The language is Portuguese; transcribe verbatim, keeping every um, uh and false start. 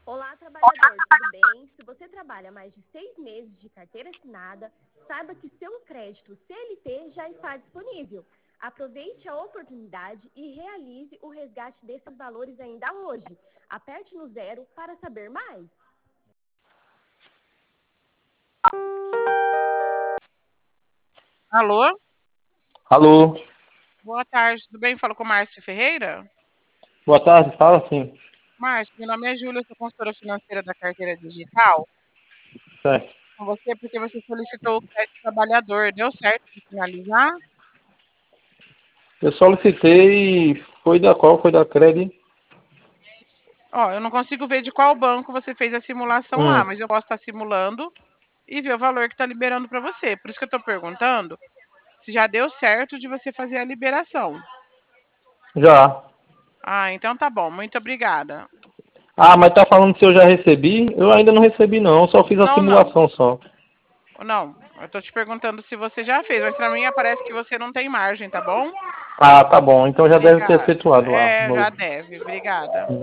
Olá, trabalhador, tudo bem? Se você trabalha mais de seis meses de carteira assinada, saiba que seu crédito C L T já está disponível. Aproveite a oportunidade e realize o resgate desses valores ainda hoje. Aperte no zero para saber mais. Alô? Alô, Boa tarde, tudo bem? Falo com Márcio Ferreira? boa tarde, fala sim. Márcio, meu nome é Júlia, sou consultora financeira da carteira digital. Certo. Com você porque você solicitou o crédito trabalhador. Deu certo de finalizar? Eu solicitei, foi da qual? Foi da Cred? Ó, eu não consigo ver de qual banco você fez a simulação lá, Hum, mas eu posso estar simulando e ver o valor que está liberando para você. Por isso que eu estou perguntando se já deu certo de você fazer a liberação. já. Ah, então tá bom. Muito obrigada. Ah, mas tá falando se eu já recebi? Eu ainda não recebi não, só fiz a Não, não. simulação só. Não, eu tô te perguntando se você já fez, mas para mim aparece que você não tem margem, tá bom? Ah, tá bom, então já deve ter Obrigada. efetuado lá. É, já No... deve. Obrigada.